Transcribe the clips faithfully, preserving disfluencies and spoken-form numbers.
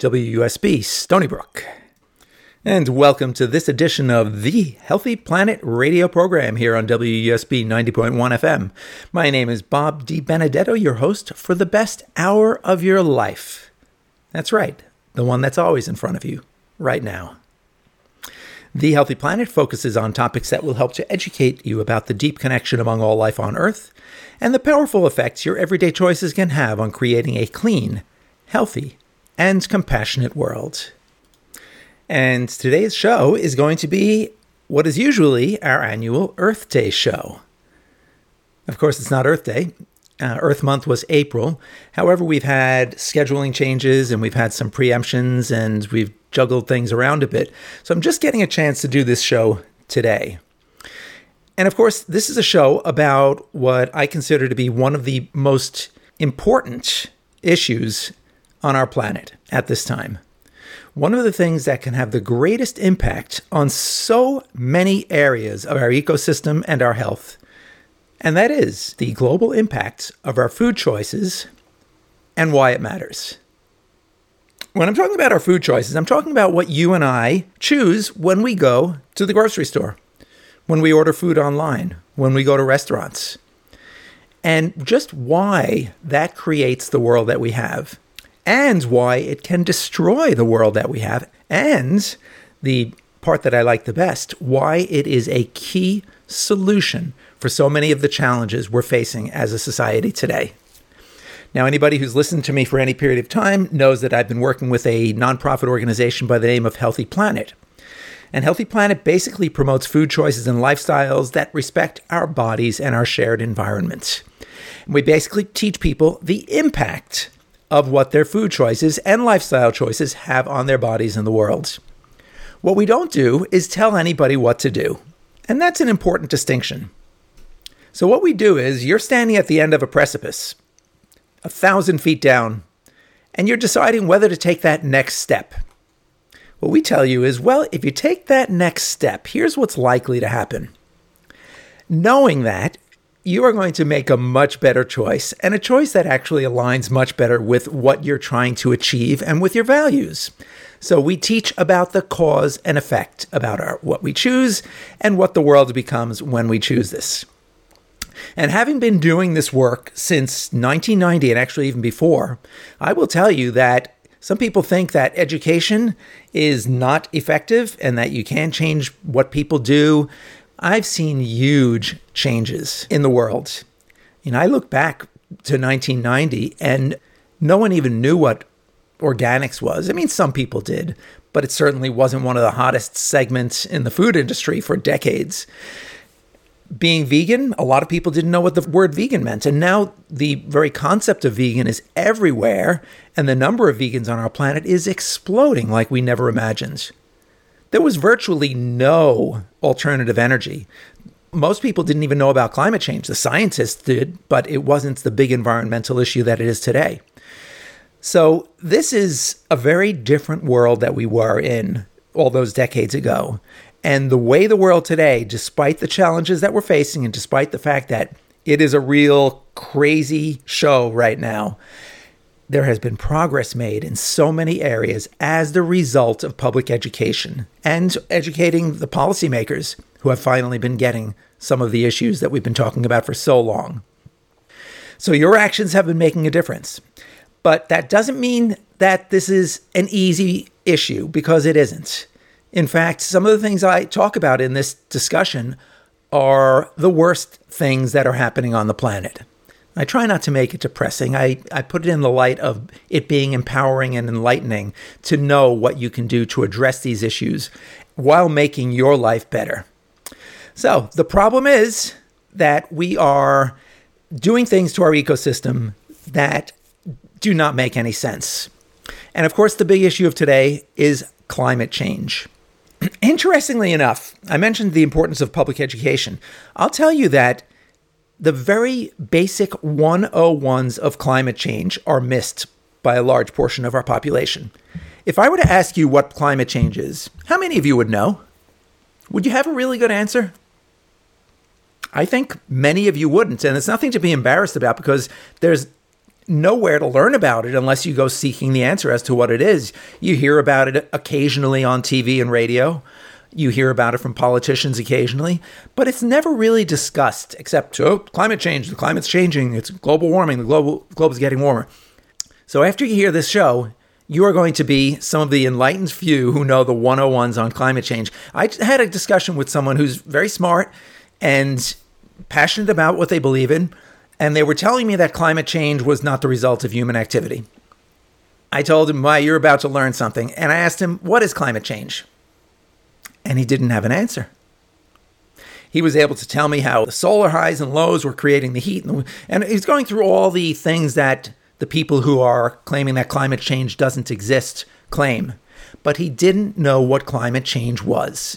W U S B Stony Brook. And welcome to this edition of the Healthy Planet radio program here on W U S B ninety point one F M. My name is Bob DiBenedetto, your host for the best hour of your life. That's right, the one that's always in front of you right now. The Healthy Planet focuses on topics that will help to educate you about the deep connection among all life on Earth and the powerful effects your everyday choices can have on creating a clean, healthy, and compassionate world. And today's show is going to be what is usually our annual Earth Day show. Of course, it's not Earth Day. Uh, Earth Month was April. However, we've had scheduling changes and we've had some preemptions and we've juggled things around a bit. So I'm just getting a chance to do this show today. And of course, this is a show about what I consider to be one of the most important issues on our planet at this time. One of the things that can have the greatest impact on so many areas of our ecosystem and our health, and that is the global impact of our food choices and why it matters. When I'm talking about our food choices, I'm talking about what you and I choose when we go to the grocery store, when we order food online, when we go to restaurants, and just why that creates the world that we have, and why it can destroy the world that we have, and the part that I like the best, why it is a key solution for so many of the challenges we're facing as a society today. Now, anybody who's listened to me for any period of time knows that I've been working with a nonprofit organization by the name of Healthy Planet. And Healthy Planet basically promotes food choices and lifestyles that respect our bodies and our shared environments. We basically teach people the impact of what their food choices and lifestyle choices have on their bodies and the world. What we don't do is tell anybody what to do. And that's an important distinction. So what we do is you're standing at the end of a precipice, a thousand feet down, and you're deciding whether to take that next step. What we tell you is, well, if you take that next step, here's what's likely to happen. Knowing that, you are going to make a much better choice, and a choice that actually aligns much better with what you're trying to achieve and with your values. So we teach about the cause and effect, about our, what we choose and what the world becomes when we choose this. And having been doing this work since nineteen ninety, and actually even before, I will tell you that some people think that education is not effective and that you can't change what people do. I've seen huge changes in the world. You know, I look back to nineteen ninety and no one even knew what organics was. I mean, some people did, but it certainly wasn't one of the hottest segments in the food industry for decades. Being vegan, a lot of people didn't know what the word vegan meant. And now the very concept of vegan is everywhere. And the number of vegans on our planet is exploding like we never imagined. There was virtually no alternative energy. Most people didn't even know about climate change. The scientists did, but it wasn't the big environmental issue that it is today. So this is a very different world that we were in all those decades ago. And the way the world today, despite the challenges that we're facing and despite the fact that it is a real crazy show right now, there has been progress made in so many areas as the result of public education and educating the policymakers who have finally been getting some of the issues that we've been talking about for so long. So your actions have been making a difference. But that doesn't mean that this is an easy issue, because it isn't. In fact, some of the things I talk about in this discussion are the worst things that are happening on the planet. I try not to make it depressing. I, I put it in the light of it being empowering and enlightening to know what you can do to address these issues while making your life better. So the problem is that we are doing things to our ecosystem that do not make any sense. And of course, the big issue of today is climate change. Interestingly enough, I mentioned the importance of public education. I'll tell you that the very basic one oh ones of climate change are missed by a large portion of our population. If I were to ask you what climate change is, how many of you would know? Would you have a really good answer? I think many of you wouldn't, and it's nothing to be embarrassed about, because there's nowhere to learn about it unless you go seeking the answer as to what it is. You hear about it occasionally on T V and radio. You hear about it from politicians occasionally, but it's never really discussed except, oh, climate change, the climate's changing, it's global warming, the global globe is getting warmer. So after you hear this show, you are going to be some of the enlightened few who know the one oh ones on climate change. I had a discussion with someone who's very smart and passionate about what they believe in, and they were telling me that climate change was not the result of human activity. I told him, why, you're about to learn something. And I asked him, what is climate change? And he didn't have an answer. He was able to tell me how the solar highs and lows were creating the heat. And, and he's going through all the things that the people who are claiming that climate change doesn't exist claim. But he didn't know what climate change was.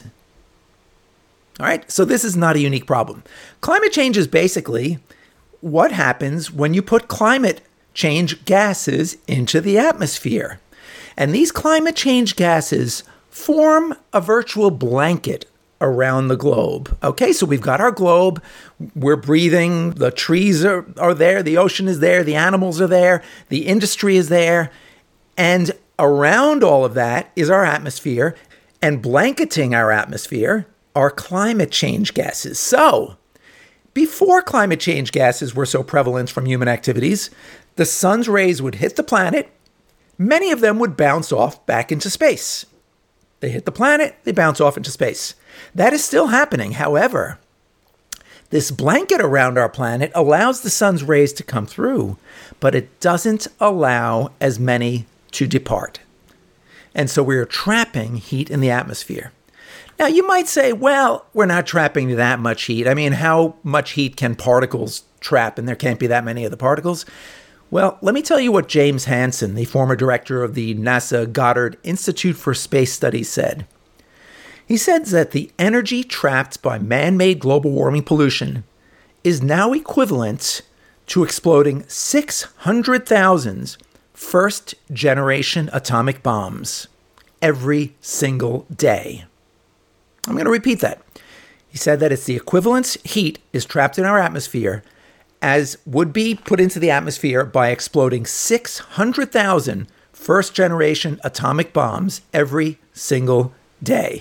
All right, so this is not a unique problem. Climate change is basically what happens when you put climate change gases into the atmosphere. And these climate change gases form a virtual blanket around the globe. Okay, so we've got our globe, we're breathing, the trees are, are there, the ocean is there, the animals are there, the industry is there, and around all of that is our atmosphere, and blanketing our atmosphere are climate change gases. So, before climate change gases were so prevalent from human activities, the sun's rays would hit the planet. Many of them would bounce off back into space. They hit the planet, they bounce off into space. That is still happening. However, this blanket around our planet allows the sun's rays to come through, but it doesn't allow as many to depart. And so we're trapping heat in the atmosphere. Now, you might say, well, we're not trapping that much heat. I mean, how much heat can particles trap? And there can't be that many of the particles. Well, let me tell you what James Hansen, the former director of the NASA Goddard Institute for Space Studies, said. He said that the energy trapped by man-made global warming pollution is now equivalent to exploding six hundred thousand first-generation atomic bombs every single day. I'm going to repeat that. He said that it's the equivalent heat is trapped in our atmosphere as would be put into the atmosphere by exploding six hundred thousand first-generation atomic bombs every single day.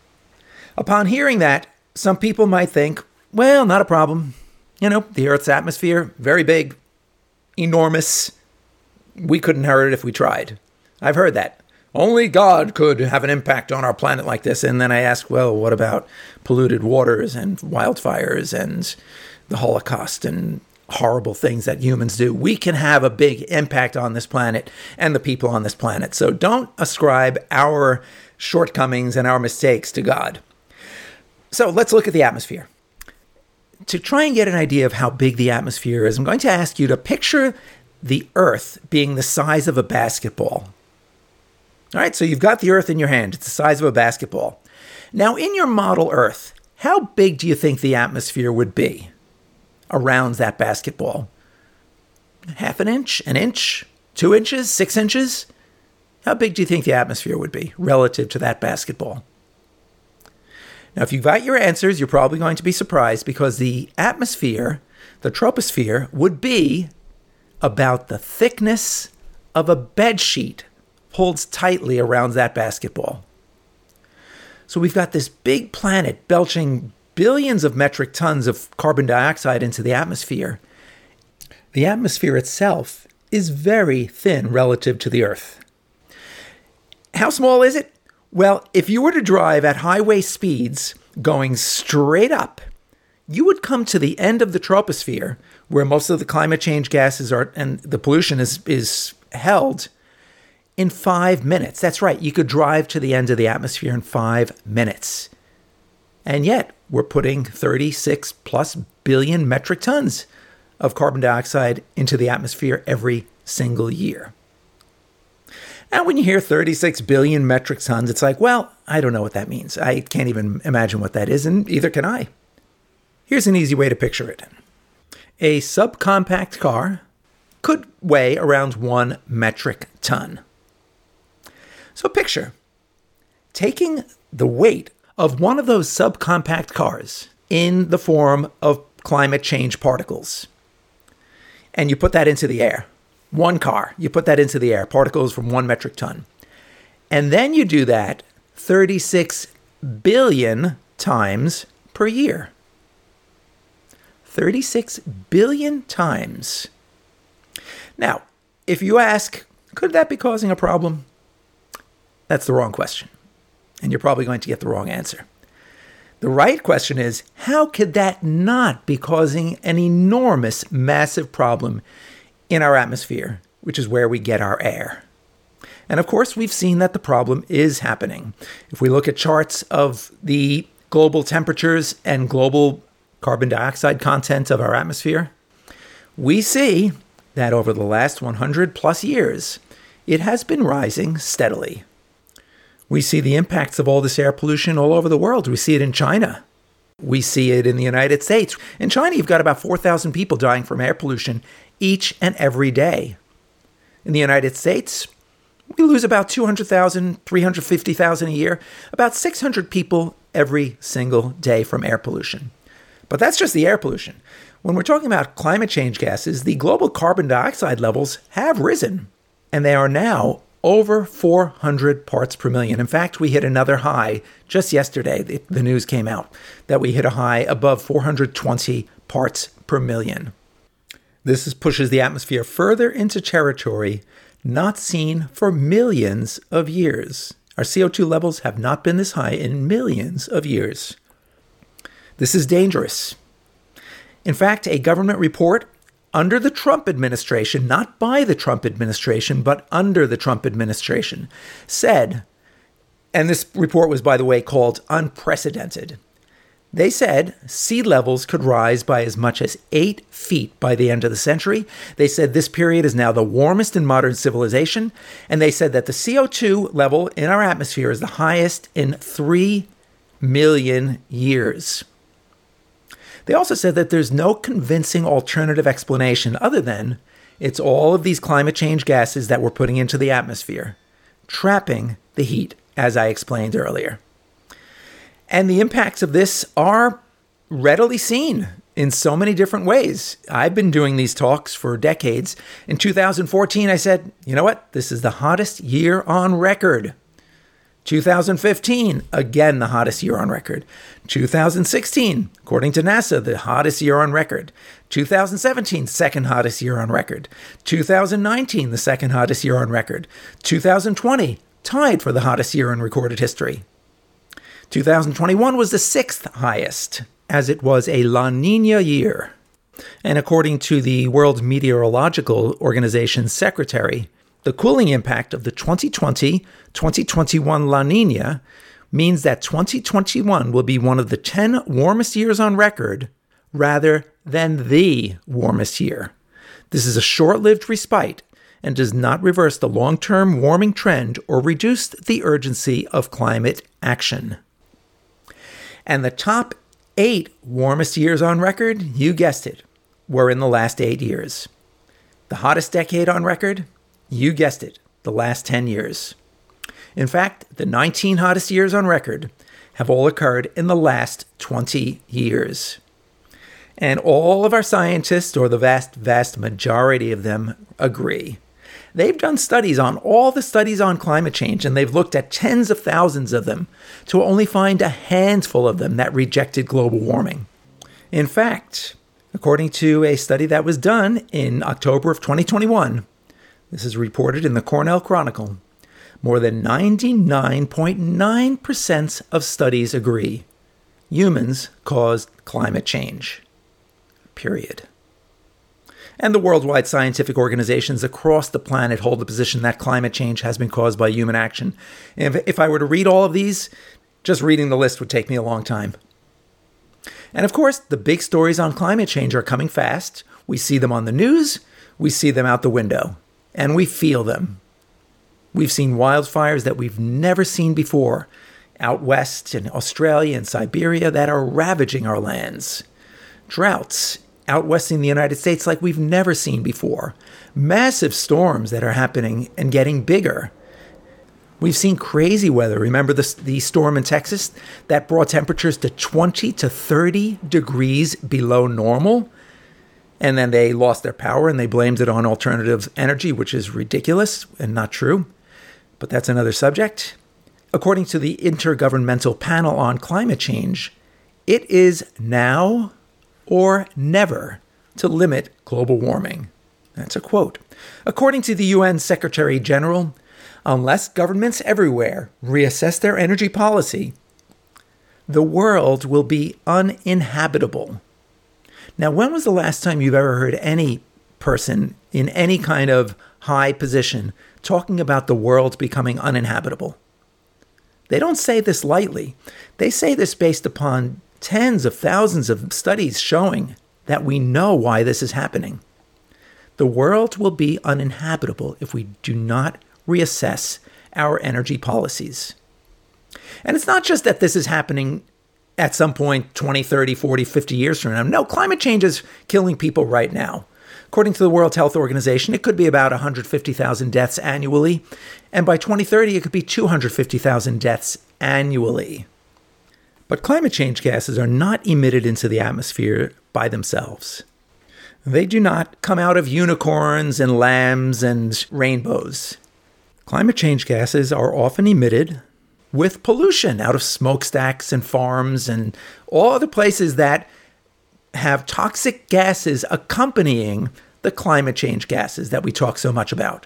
Upon hearing that, some people might think, well, not a problem. You know, the Earth's atmosphere, very big, enormous. We couldn't hurt it if we tried. I've heard that. Only God could have an impact on our planet like this. And then I ask, well, what about polluted waters and wildfires and the Holocaust and horrible things that humans do? We can have a big impact on this planet and the people on this planet. So don't ascribe our shortcomings and our mistakes to God. So let's look at the atmosphere. To try and get an idea of how big the atmosphere is, I'm going to ask you to picture the Earth being the size of a basketball. All right, so you've got the Earth in your hand. It's the size of a basketball. Now, in your model Earth, how big do you think the atmosphere would be around that basketball? Half an inch, an inch, two inches, six inches? How big do you think the atmosphere would be relative to that basketball? Now, if you've got your answers, you're probably going to be surprised because the atmosphere, the troposphere, would be about the thickness of a bed sheet pulled tightly around that basketball. So we've got this big planet belching billions of metric tons of carbon dioxide into the atmosphere. The atmosphere itself is very thin relative to the Earth. How small is it? Well, if you were to drive at highway speeds going straight up, you would come to the end of the troposphere where most of the climate change gases are and the pollution is, is held in five minutes. That's right. You could drive to the end of the atmosphere in five minutes. And yet we're putting thirty-six plus billion metric tons of carbon dioxide into the atmosphere every single year. Now, when you hear thirty-six billion metric tons, it's like, well, I don't know what that means. I can't even imagine what that is, and either can I. Here's an easy way to picture it. A subcompact car could weigh around one metric ton. So picture taking the weight of one of those subcompact cars in the form of climate change particles, and you put that into the air. One car, you put that into the air, particles from one metric ton. And then you do that thirty-six billion times per year. thirty-six billion times. Now, if you ask, could that be causing a problem? That's the wrong question. And you're probably going to get the wrong answer. The right question is, how could that not be causing an enormous, massive problem in our atmosphere, which is where we get our air? And of course, we've seen that the problem is happening. If we look at charts of the global temperatures and global carbon dioxide content of our atmosphere, we see that over the last one hundred plus years, it has been rising steadily. We see the impacts of all this air pollution all over the world. We see it in China. We see it in the United States. In China, you've got about four thousand people dying from air pollution each and every day. In the United States, we lose about two hundred thousand, three hundred fifty thousand a year, about six hundred people every single day from air pollution. But that's just the air pollution. When we're talking about climate change gases, the global carbon dioxide levels have risen, and they are now over four hundred parts per million. In fact, we hit another high just yesterday. The, the news came out that we hit a high above four hundred twenty parts per million. This is, pushes the atmosphere further into territory not seen for millions of years. Our C O two levels have not been this high in millions of years. This is dangerous. In fact, a government report under the Trump administration, not by the Trump administration, but under the Trump administration, said, and this report was, by the way, called Unprecedented. They said sea levels could rise by as much as eight feet by the end of the century. They said this period is now the warmest in modern civilization. And they said that the C O two level in our atmosphere is the highest in three million years. They also said that there's no convincing alternative explanation other than it's all of these climate change gases that we're putting into the atmosphere, trapping the heat, as I explained earlier. And the impacts of this are readily seen in so many different ways. I've been doing these talks for decades. In two thousand fourteen, I said, you know what? This is the hottest year on record. two thousand fifteen, again, the hottest year on record. two thousand sixteen, according to NASA, the hottest year on record. two thousand seventeen, second hottest year on record. two thousand nineteen, the second hottest year on record. two thousand twenty, tied for the hottest year in recorded history. two thousand twenty-one was the sixth highest, as it was a La Nina year. And according to the World Meteorological Organization's secretary, the cooling impact of the twenty twenty twenty twenty-one La Nina means that twenty twenty-one will be one of the ten warmest years on record rather than the warmest year. This is a short-lived respite and does not reverse the long-term warming trend or reduce the urgency of climate action. And the top eight warmest years on record, you guessed it, were in the last eight years. The hottest decade on record, you guessed it, the last ten years. In fact, the nineteen hottest years on record have all occurred in the last twenty years. And all of our scientists, or the vast, vast majority of them, agree. They've done studies on all the studies on climate change, and they've looked at tens of thousands of them to only find a handful of them that rejected global warming. In fact, according to a study that was done in October of twenty twenty-one, this is reported in the Cornell Chronicle, more than ninety-nine point nine percent of studies agree humans caused climate change. Period. And the worldwide scientific organizations across the planet hold the position that climate change has been caused by human action. If, if I were to read all of these, just reading the list would take me a long time. And of course, the big stories on climate change are coming fast. We see them on the news, we see them out the window, and we feel them. We've seen wildfires that we've never seen before out west in Australia and Siberia that are ravaging our lands. Droughts out west in the United States like we've never seen before. Massive storms that are happening and getting bigger. We've seen crazy weather. Remember the, the storm in Texas that brought temperatures to twenty to thirty degrees below normal? And then they lost their power and they blamed it on alternative energy, which is ridiculous and not true. But that's another subject. According to the Intergovernmental Panel on Climate Change, it is now or never to limit global warming. That's a quote. According to the U N Secretary General, unless governments everywhere reassess their energy policy, the world will be uninhabitable. Now, when was the last time you've ever heard any person in any kind of high position talking about the world becoming uninhabitable? They don't say this lightly. They say this based upon tens of thousands of studies showing that we know why this is happening. The world will be uninhabitable if we do not reassess our energy policies. And it's not just that this is happening at some point twenty, thirty, forty, fifty years from now. No, climate change is killing people right now. According to the World Health Organization, it could be about one hundred fifty thousand deaths annually. And by twenty thirty, it could be two hundred fifty thousand deaths annually. But climate change gases are not emitted into the atmosphere by themselves. They do not come out of unicorns and lambs and rainbows. Climate change gases are often emitted with pollution out of smokestacks and farms and all other places that have toxic gases accompanying the climate change gases that we talk so much about.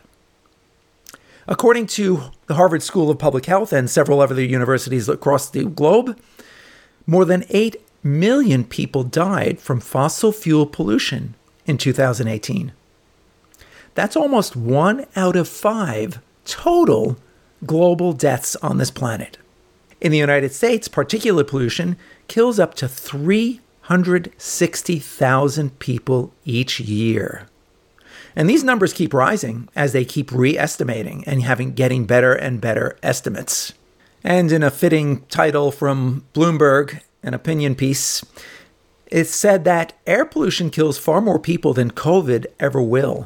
According to the Harvard School of Public Health and several other universities across the globe, more than eight million people died from fossil fuel pollution in two thousand eighteen. That's almost one out of five total global deaths on this planet. In the United States, particulate pollution kills up to three hundred sixty thousand people each year. And these numbers keep rising as they keep re-estimating and having getting better and better estimates. And in a fitting title from Bloomberg, an opinion piece, it said that air pollution kills far more people than COVID ever will.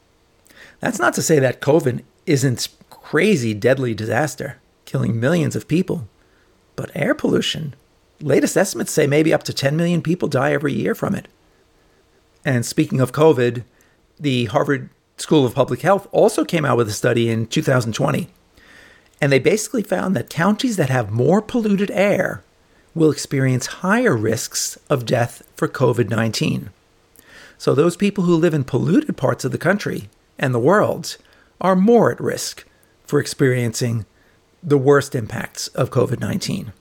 That's not to say that COVID isn't crazy, deadly disaster, killing millions of people. But air pollution, latest estimates say maybe up to ten million people die every year from it. And speaking of COVID, the Harvard School of Public Health also came out with a study in two thousand twenty. And they basically found that counties that have more polluted air will experience higher risks of death for COVID nineteen. So those people who live in polluted parts of the country and the world are more at risk for experiencing the worst impacts of COVID nineteen.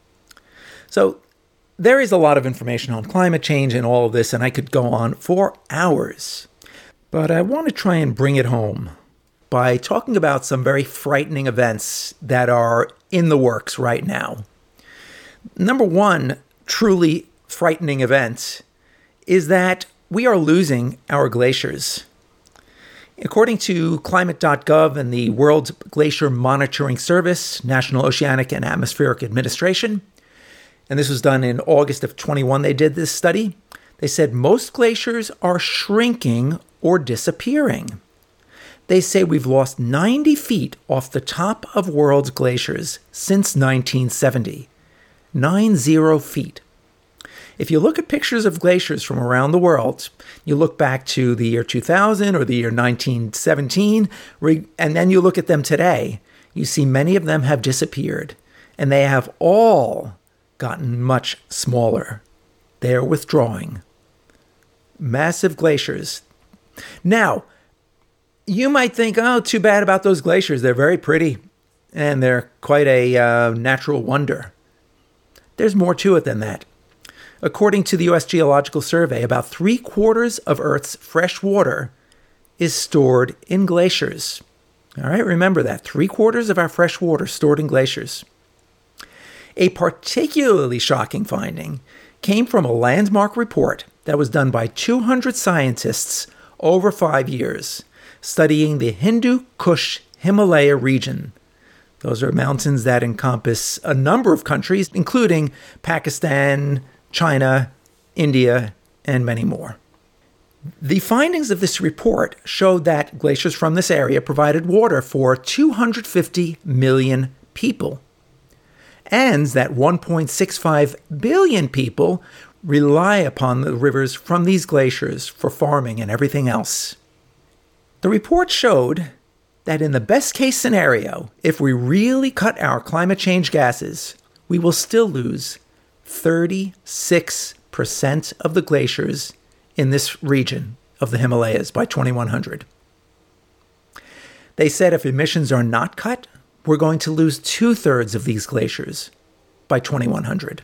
So there is a lot of information on climate change and all of this, and I could go on for hours. But I want to try and bring it home by talking about some very frightening events that are in the works right now. Number one truly frightening event is that we are losing our glaciers. According to climate dot gov and the World Glacier Monitoring Service, National Oceanic and Atmospheric Administration, and this was done in August of twenty-one, they did this study, they said most glaciers are shrinking or disappearing. They say we've lost ninety feet off the top of world's glaciers since nineteen seventy. Nine zero feet. If you look at pictures of glaciers from around the world, you look back to the year two thousand or the year nineteen seventeen, and then you look at them today, you see many of them have disappeared, and they have all gotten much smaller. They are withdrawing. Massive glaciers. Now, you might think, oh, too bad about those glaciers. They're very pretty, and they're quite a uh, natural wonder. There's more to it than that. According to the U S Geological Survey, about three quarters of Earth's fresh water is stored in glaciers. All right, remember that. Three quarters of our fresh water stored in glaciers. A particularly shocking finding came from a landmark report that was done by two hundred scientists over five years, studying the Hindu Kush Himalaya region. Those are mountains that encompass a number of countries, including Pakistan, China, India, and many more. The findings of this report showed that glaciers from this area provided water for two hundred fifty million people, and that one point six five billion people rely upon the rivers from these glaciers for farming and everything else. The report showed that in the best case scenario, if we really cut our climate change gases, we will still lose thirty-six percent of the glaciers in this region of the Himalayas by twenty-one hundred. They said if emissions are not cut, we're going to lose two-thirds of these glaciers by twenty-one hundred.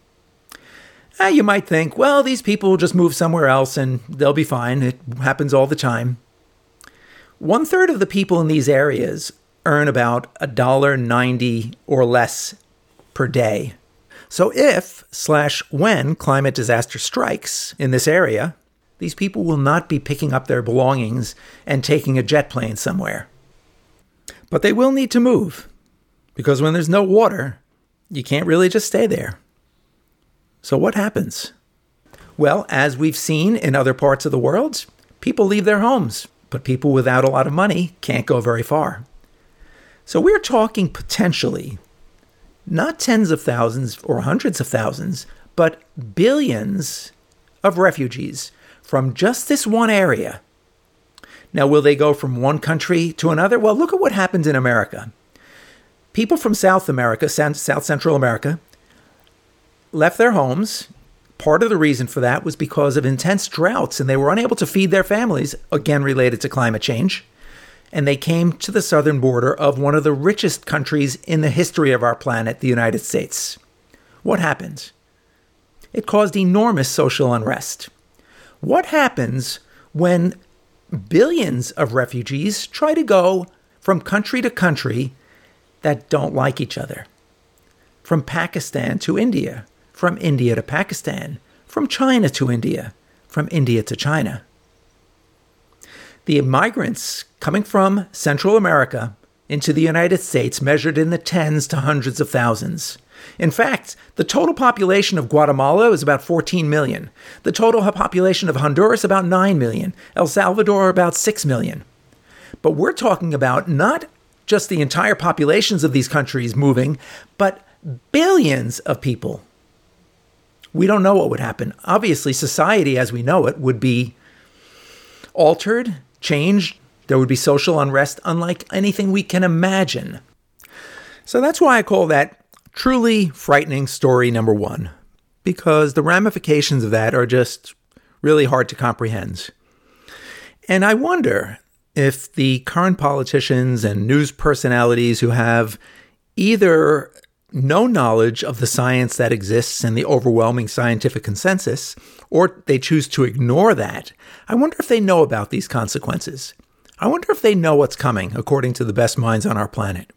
Uh, you might think, well, these people will just move somewhere else and they'll be fine. It happens all the time. One-third of the people in these areas earn about one dollar ninety or less per day. So if slash when climate disaster strikes in this area, these people will not be picking up their belongings and taking a jet plane somewhere. But they will need to move, because when there's no water, you can't really just stay there. So what happens? Well, as we've seen in other parts of the world, people leave their homes, but people without a lot of money can't go very far. So we're talking potentially not tens of thousands or hundreds of thousands, but billions of refugees from just this one area. Now, will they go from one country to another? Well, look at what happened in America. People from South America, South Central America, left their homes. Part of the reason for that was because of intense droughts, and they were unable to feed their families, again related to climate change. And they came to the southern border of one of the richest countries in the history of our planet, the United States. What happened? It caused enormous social unrest. What happens when billions of refugees try to go from country to country that don't like each other? From Pakistan to India, from India to Pakistan, from China to India, from India to China. The migrants coming from Central America into the United States measured in the tens to hundreds of thousands. In fact, the total population of Guatemala is about fourteen million. The total population of Honduras, about nine million. El Salvador, about six million. But we're talking about not just the entire populations of these countries moving, but billions of people. We don't know what would happen. Obviously, society as we know it would be altered, changed. There would be social unrest unlike anything we can imagine. So that's why I call that truly frightening story number one, because the ramifications of that are just really hard to comprehend. And I wonder if the current politicians and news personalities who have either no knowledge of the science that exists and the overwhelming scientific consensus, or they choose to ignore that, I wonder if they know about these consequences. I wonder if they know what's coming, according to the best minds on our planet.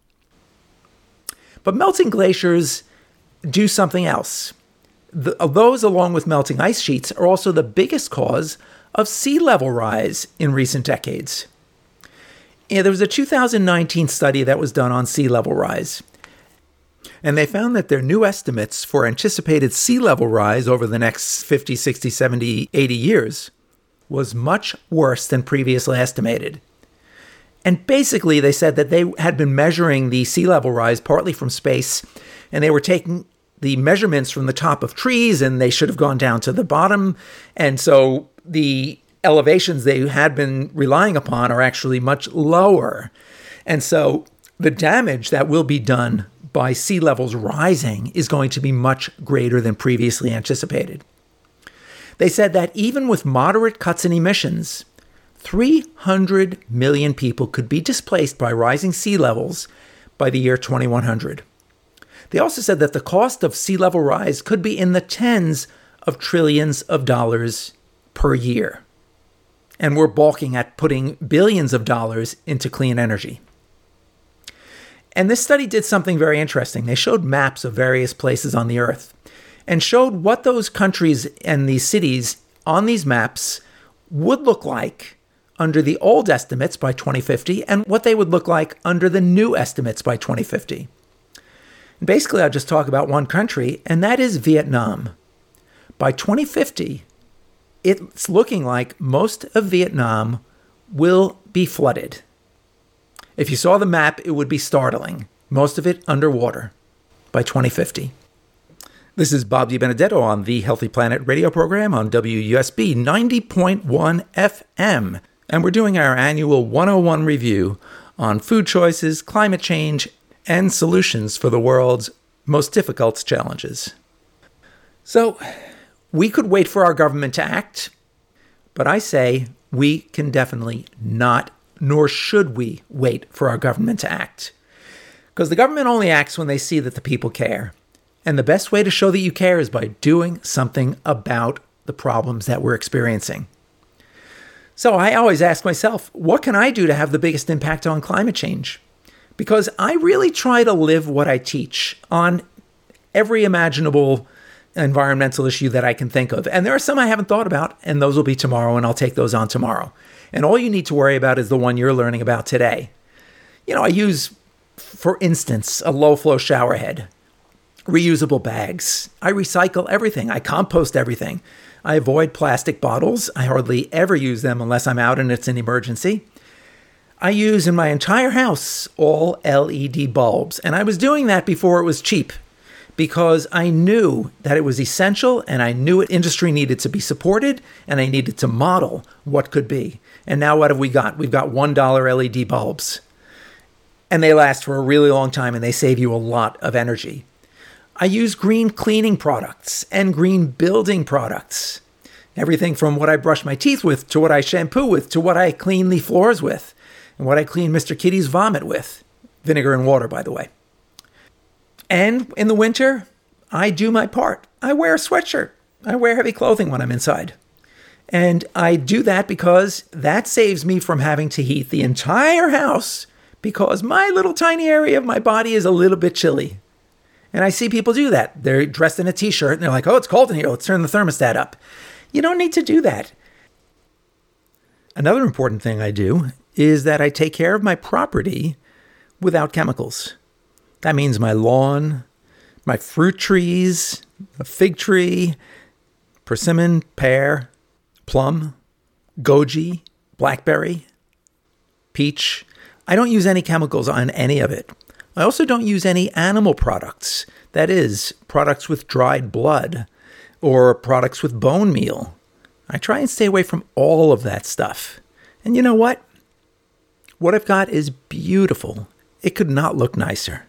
But melting glaciers do something else. The, those, along with melting ice sheets, are also the biggest cause of sea level rise in recent decades. Yeah, there was a two thousand nineteen study that was done on sea level rise. And they found that their new estimates for anticipated sea level rise over the next fifty, sixty, seventy, eighty years was much worse than previously estimated. And basically, they said that they had been measuring the sea level rise partly from space, and they were taking the measurements from the top of trees, and they should have gone down to the bottom. And so the elevations they had been relying upon are actually much lower. And so the damage that will be done by sea levels rising is going to be much greater than previously anticipated. They said that even with moderate cuts in emissions, three hundred million people could be displaced by rising sea levels by the year twenty-one hundred. They also said that the cost of sea level rise could be in the tens of trillions of dollars per year. And we're balking at putting billions of dollars into clean energy. And this study did something very interesting. They showed maps of various places on the Earth and showed what those countries and these cities on these maps would look like under the old estimates by twenty fifty and what they would look like under the new estimates by twenty fifty. And basically, I'll just talk about one country, and that is Vietnam. By twenty fifty, it's looking like most of Vietnam will be flooded. If you saw the map, it would be startling. Most of it underwater by twenty fifty. This is Bob DiBenedetto on the Healthy Planet radio program on W U S B ninety point one F M. And we're doing our annual one oh one review on food choices, climate change, and solutions for the world's most difficult challenges. So, we could wait for our government to act, but I say we can definitely not, nor should we wait for our government to act. Because the government only acts when they see that the people care. And the best way to show that you care is by doing something about the problems that we're experiencing. So I always ask myself, what can I do to have the biggest impact on climate change? Because I really try to live what I teach on every imaginable environmental issue that I can think of. And there are some I haven't thought about, and those will be tomorrow, and I'll take those on tomorrow. And all you need to worry about is the one you're learning about today. You know, I use, for instance, a low-flow shower head, reusable bags. I recycle everything. I compost everything. I avoid plastic bottles. I hardly ever use them unless I'm out and it's an emergency. I use in my entire house all L E D bulbs. And I was doing that before it was cheap, because I knew that it was essential and I knew industry needed to be supported and I needed to model what could be. And now what have we got? We've got one dollar L E D bulbs. And they last for a really long time and they save you a lot of energy. I use green cleaning products and green building products. Everything from what I brush my teeth with to what I shampoo with to what I clean the floors with and what I clean Mister Kitty's vomit with. Vinegar and water, by the way. And in the winter, I do my part. I wear a sweatshirt. I wear heavy clothing when I'm inside. And I do that because that saves me from having to heat the entire house because my little tiny area of my body is a little bit chilly. And I see people do that. They're dressed in a t-shirt and they're like, oh, it's cold in here. Let's turn the thermostat up. You don't need to do that. Another important thing I do is that I take care of my property without chemicals. That means my lawn, my fruit trees, a fig tree, persimmon, pear, plum, goji, blackberry, peach. I don't use any chemicals on any of it. I also don't use any animal products. That is, products with dried blood or products with bone meal. I try and stay away from all of that stuff. And you know what? What I've got is beautiful. It could not look nicer.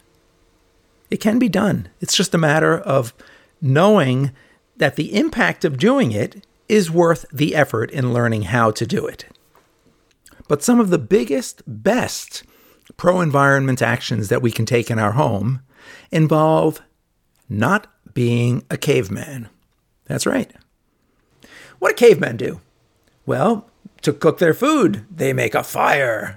It can be done. It's just a matter of knowing that the impact of doing it is worth the effort in learning how to do it. But some of the biggest, best pro-environment actions that we can take in our home involve not being a caveman. That's right. What do cavemen do? Well, to cook their food, they make a fire.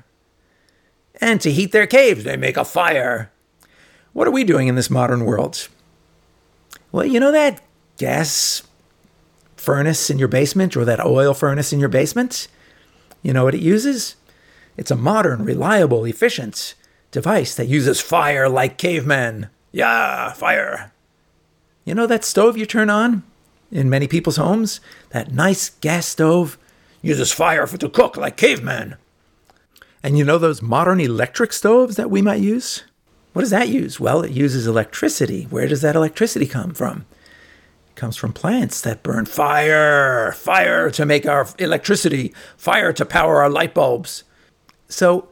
And to heat their caves, they make a fire. What are we doing in this modern world? Well, you know that gas furnace in your basement or that oil furnace in your basement? You know what it uses? It's a modern, reliable, efficient device that uses fire like cavemen. Yeah, fire. You know that stove you turn on in many people's homes? That nice gas stove uses fire for to cook like cavemen. And you know those modern electric stoves that we might use? What does that use? Well, it uses electricity. Where does that electricity come from? It comes from plants that burn fire, fire to make our electricity, fire to power our light bulbs. So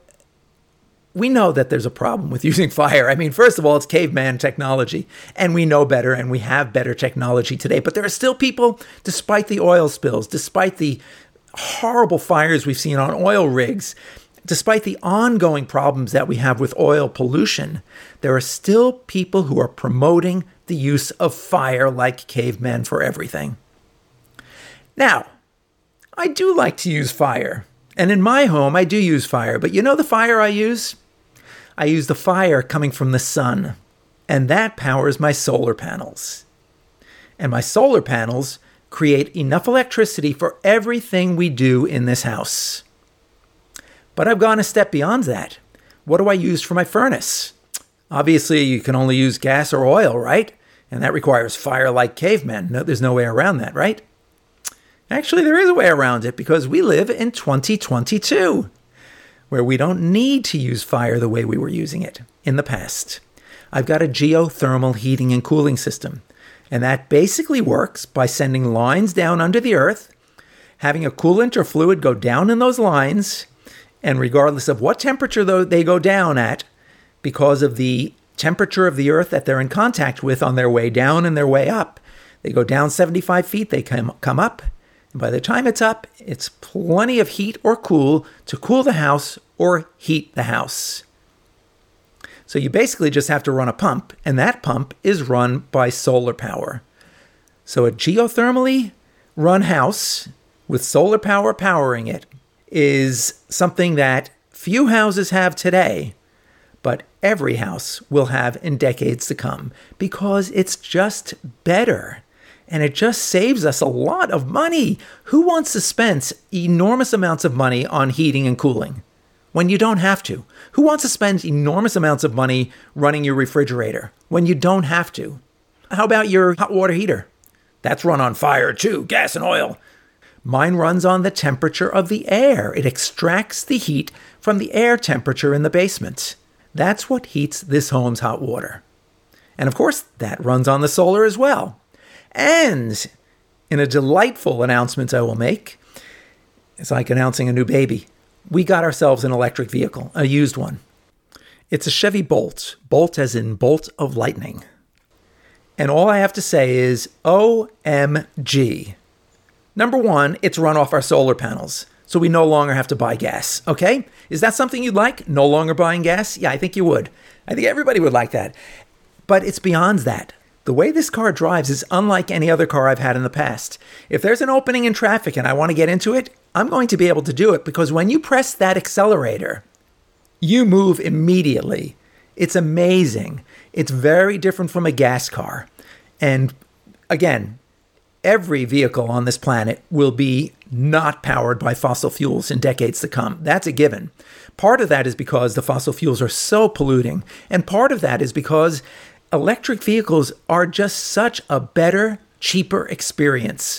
we know that there's a problem with using fire. I mean, first of all, it's caveman technology, and we know better, and we have better technology today. But there are still people, despite the oil spills, despite the horrible fires we've seen on oil rigs, despite the ongoing problems that we have with oil pollution, there are still people who are promoting the use of fire like cavemen for everything. Now, I do like to use fire. And in my home, I do use fire. But you know the fire I use? I use the fire coming from the sun. And that powers my solar panels. And my solar panels create enough electricity for everything we do in this house. But I've gone a step beyond that. What do I use for my furnace? Obviously, you can only use gas or oil, right? And that requires fire like cavemen. No, there's no way around that, right? Actually, there is a way around it because we live in twenty twenty-two, where we don't need to use fire the way we were using it in the past. I've got a geothermal heating and cooling system. And that basically works by sending lines down under the earth, having a coolant or fluid go down in those lines, and regardless of what temperature they go down at, because of the temperature of the earth that they're in contact with on their way down and their way up, they go down seventy-five feet, they come, come up, and by the time it's up, it's plenty of heat or cool to cool the house or heat the house. So you basically just have to run a pump, and that pump is run by solar power. So a geothermally run house with solar power powering it is something that few houses have today, but every house will have in decades to come because it's just better. And it just saves us a lot of money. Who wants to spend enormous amounts of money on heating and cooling when you don't have to? Who wants to spend enormous amounts of money running your refrigerator when you don't have to? How about your hot water heater? That's run on fire too, gas and oil. Mine runs on the temperature of the air. It extracts the heat from the air temperature in the basement. That's what heats this home's hot water. And of course, that runs on the solar as well. And in a delightful announcement I will make, it's like announcing a new baby. We got ourselves an electric vehicle, a used one. It's a Chevy Bolt, Bolt as in bolt of lightning. And all I have to say is O M G. Number one, it's run off our solar panels, so we no longer have to buy gas, okay? Is that something you'd like? No longer buying gas? Yeah, I think you would. I think everybody would like that. But it's beyond that. The way this car drives is unlike any other car I've had in the past. If there's an opening in traffic and I want to get into it, I'm going to be able to do it because when you press that accelerator, you move immediately. It's amazing. It's very different from a gas car. And again, every vehicle on this planet will be not powered by fossil fuels in decades to come. That's a given. Part of that is because the fossil fuels are so polluting. And part of that is because electric vehicles are just such a better, cheaper experience.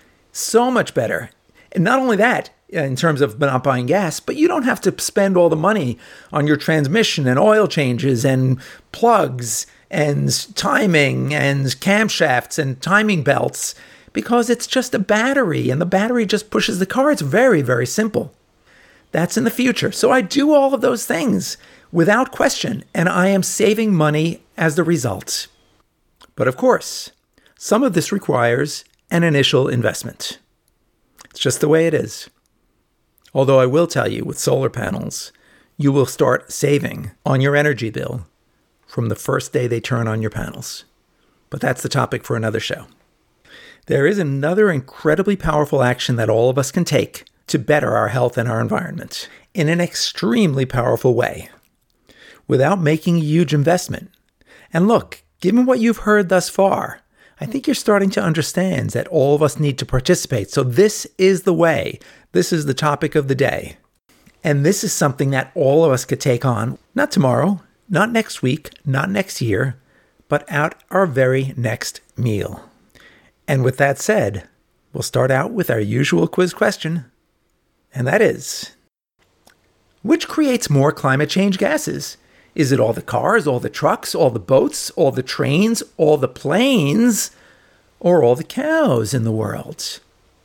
So much better. And not only that, in terms of not buying gas, but you don't have to spend all the money on your transmission and oil changes and plugs and timing and camshafts and timing belts because it's just a battery and the battery just pushes the car. It's very, very simple. That's in the future. So I do all of those things without question, and I am saving money as the result. But of course, some of this requires an initial investment. It's just the way it is. Although I will tell you, with solar panels, you will start saving on your energy bill from the first day they turn on your panels. But that's the topic for another show. There is another incredibly powerful action that all of us can take to better our health and our environment in an extremely powerful way without making a huge investment. And look, given what you've heard thus far, I think you're starting to understand that all of us need to participate. So this is the way. This is the topic of the day. And this is something that all of us could take on, not tomorrow, not next week, not next year, but at our very next meal. And with that said, we'll start out with our usual quiz question. And that is, which creates more climate change gases? Is it all the cars, all the trucks, all the boats, all the trains, all the planes, or all the cows in the world?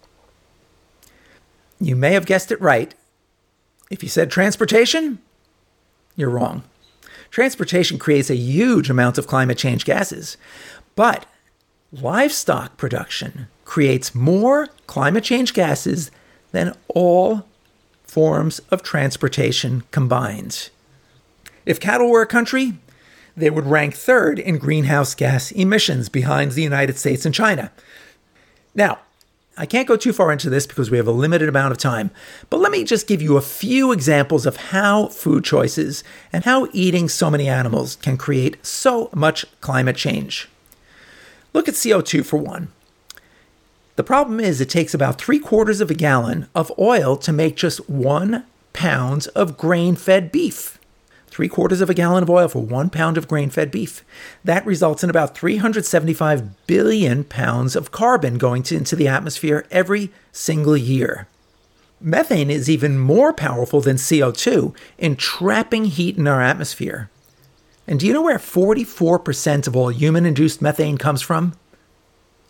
You may have guessed it right. If you said transportation, you're wrong. Transportation creates a huge amount of climate change gases, but livestock production creates more climate change gases than all forms of transportation combined. If cattle were a country, they would rank third in greenhouse gas emissions behind the United States and China. Now, I can't go too far into this because we have a limited amount of time, but let me just give you a few examples of how food choices and how eating so many animals can create so much climate change. Look at C O two for one. The problem is it takes about three quarters of a gallon of oil to make just one pound of grain-fed beef. Three quarters of a gallon of oil for one pound of grain-fed beef. That results in about three hundred seventy-five billion pounds of carbon going to, into the atmosphere every single year. Methane is even more powerful than C O two in trapping heat in our atmosphere. And do you know where forty-four percent of all human-induced methane comes from?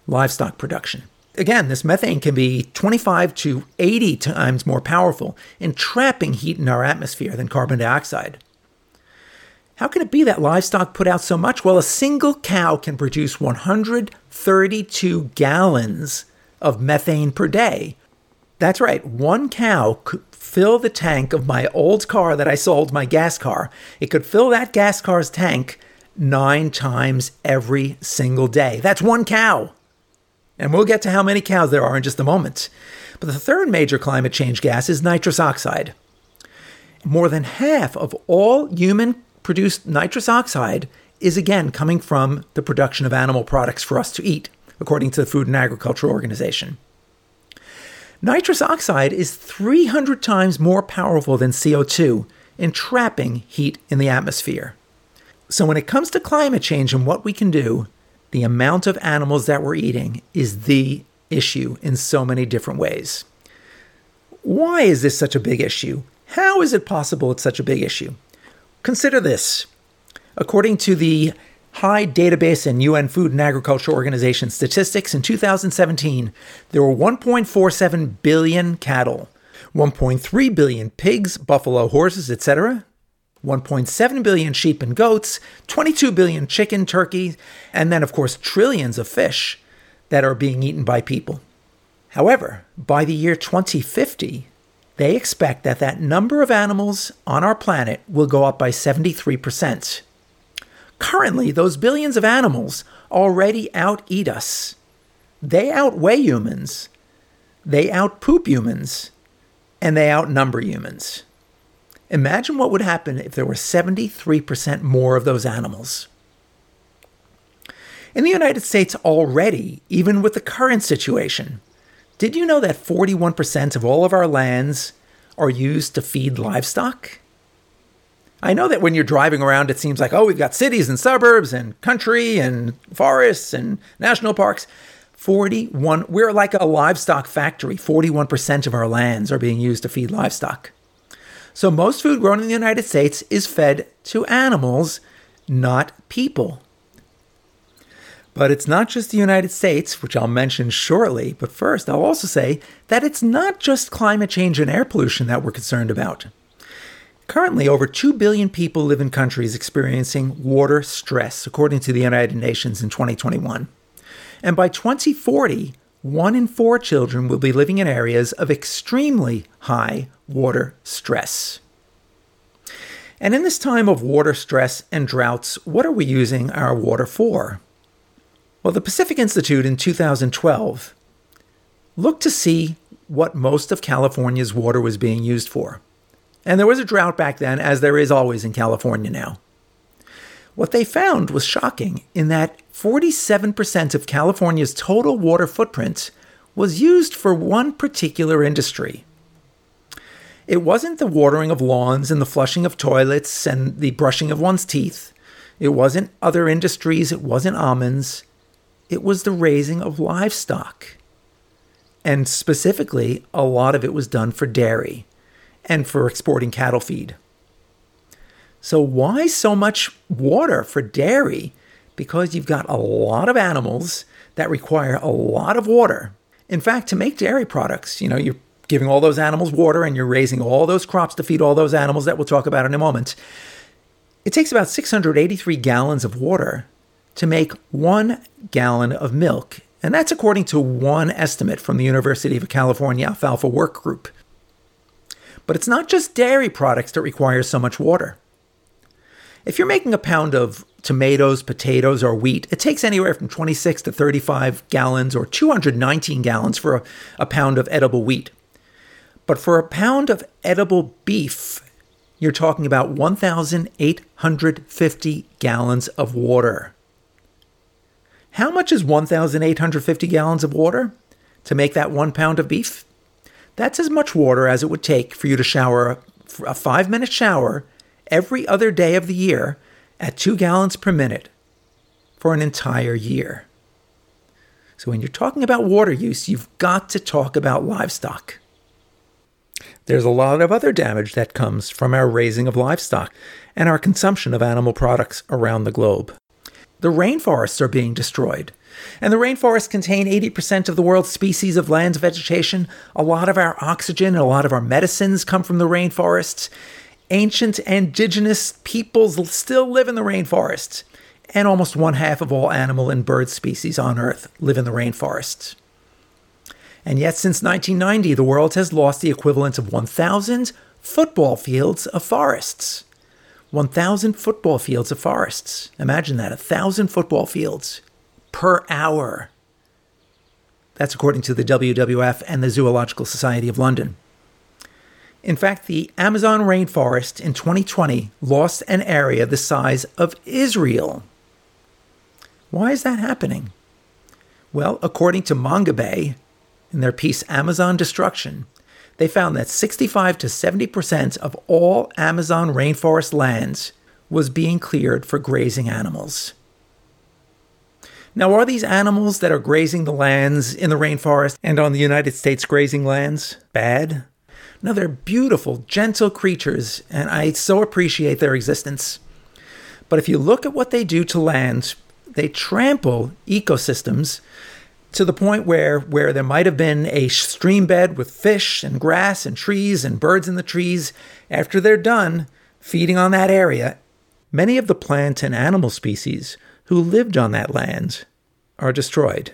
livestock production. Again, this methane can be twenty-five to eighty times more powerful in trapping heat in our atmosphere than carbon dioxide. How can it be that livestock put out so much? Well, a single cow can produce one hundred thirty-two gallons of methane per day. That's right, one cow could fill the tank of my old car that I sold, my gas car. It could fill that gas car's tank nine times every single day. That's one cow. And we'll get to how many cows there are in just a moment. But the third major climate change gas is nitrous oxide. More than half of all human-produced nitrous oxide is again coming from the production of animal products for us to eat, according to the Food and Agriculture Organization. Nitrous oxide is three hundred times more powerful than C O two in trapping heat in the atmosphere. So when it comes to climate change and what we can do, the amount of animals that we're eating is the issue in so many different ways. Why is this such a big issue? How is it possible it's such a big issue? Consider this. According to the High Database and U N Food and Agriculture Organization statistics, in two thousand seventeen, there were one point four seven billion cattle, one point three billion pigs, buffalo, horses, et cetera, one point seven billion sheep and goats, twenty-two billion chicken, turkey, and then, of course, trillions of fish that are being eaten by people. However, by the year twenty fifty, they expect that that number of animals on our planet will go up by seventy-three percent. Currently, those billions of animals already out-eat us. They outweigh humans, they out-poop humans, and they outnumber humans. Imagine what would happen if there were seventy-three percent more of those animals. In the United States already, even with the current situation, did you know that forty-one percent of all of our lands are used to feed livestock? I know that when you're driving around, it seems like, oh, we've got cities and suburbs and country and forests and national parks. forty-one, we're like a livestock factory. forty-one percent of our lands are being used to feed livestock. So most food grown in the United States is fed to animals, not people. But it's not just the United States, which I'll mention shortly. But first, I'll also say that it's not just climate change and air pollution that we're concerned about. Currently, over two billion people live in countries experiencing water stress, according to the United Nations in twenty twenty-one. And by twenty forty, one in four children will be living in areas of extremely high water stress. And in this time of water stress and droughts, what are we using our water for? Well, the Pacific Institute in two thousand twelve looked to see what most of California's water was being used for. And there was a drought back then, as there is always in California now. What they found was shocking in that forty-seven percent of California's total water footprint was used for one particular industry. It wasn't the watering of lawns and the flushing of toilets and the brushing of one's teeth. It wasn't other industries. It wasn't almonds. It was the raising of livestock. And specifically, a lot of it was done for dairy and for exporting cattle feed. So why so much water for dairy? Because you've got a lot of animals that require a lot of water. In fact, to make dairy products, you know, you're giving all those animals water and you're raising all those crops to feed all those animals that we'll talk about in a moment. It takes about six hundred eighty-three gallons of water to make one gallon of milk. And that's according to one estimate from the University of California Alfalfa Work Group. But it's not just dairy products that require so much water. If you're making a pound of tomatoes, potatoes, or wheat, it takes anywhere from twenty-six to thirty-five gallons or two hundred nineteen gallons for a, a pound of edible wheat. But for a pound of edible beef, you're talking about one thousand eight hundred fifty gallons of water. How much is one thousand eight hundred fifty gallons of water to make that one pound of beef? That's as much water as it would take for you to shower a five-minute shower every other day of the year at two gallons per minute for an entire year. So when you're talking about water use, you've got to talk about livestock. There's a lot of other damage that comes from our raising of livestock and our consumption of animal products around the globe. The rainforests are being destroyed. And the rainforests contain eighty percent of the world's species of land vegetation. A lot of our oxygen and a lot of our medicines come from the rainforests. Ancient indigenous peoples still live in the rainforests. And almost one half of all animal and bird species on Earth live in the rainforests. And yet, since nineteen ninety, the world has lost the equivalent of one thousand football fields of forests. one thousand football fields of forests. Imagine that, one thousand football fields per hour. That's according to the W W F and the Zoological Society of London. In fact, the Amazon rainforest in twenty twenty lost an area the size of Israel. Why is that happening? Well, according to Mongabay, in their piece Amazon Destruction, they found that sixty-five to seventy percent of all Amazon rainforest lands was being cleared for grazing animals. Now, are these animals that are grazing the lands in the rainforest and on the United States grazing lands bad? No, they're beautiful, gentle creatures, and I so appreciate their existence. But if you look at what they do to land, they trample ecosystems to the point where, where there might have been a stream bed with fish and grass and trees and birds in the trees. After they're done feeding on that area, many of the plant and animal species who lived on that land are destroyed.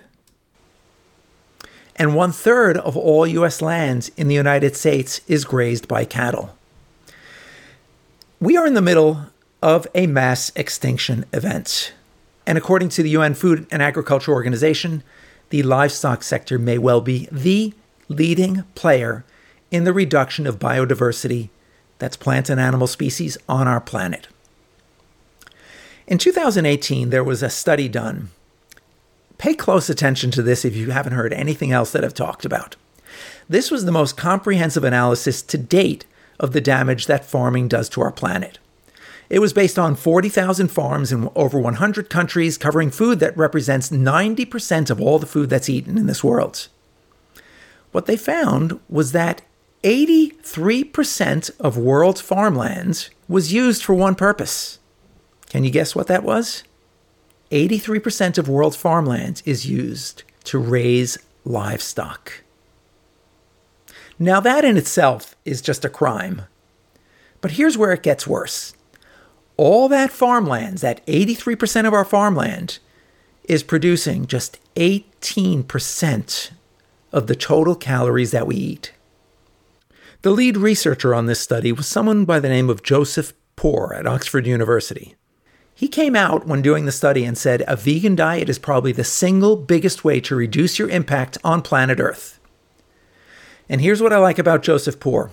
And one third of all U S lands in the United States is grazed by cattle. We are in the middle of a mass extinction event. And according to the U N Food and Agriculture Organization, the livestock sector may well be the leading player in the reduction of biodiversity, that's plant and animal species, on our planet. In two thousand eighteen, there was a study done. Pay close attention to this if you haven't heard anything else that I've talked about. This was the most comprehensive analysis to date of the damage that farming does to our planet. It was based on forty thousand farms in over one hundred countries, covering food that represents ninety percent of all the food that's eaten in this world. What they found was that eighty-three percent of world's farmlands was used for one purpose. Can you guess what that was? eighty-three percent of world's farmland is used to raise livestock. Now that in itself is just a crime. But here's where it gets worse. All that farmland, that eighty-three percent of our farmland, is producing just eighteen percent of the total calories that we eat. The lead researcher on this study was someone by the name of Joseph Poore at Oxford University. He came out when doing the study and said a vegan diet is probably the single biggest way to reduce your impact on planet Earth. And here's what I like about Joseph Poore.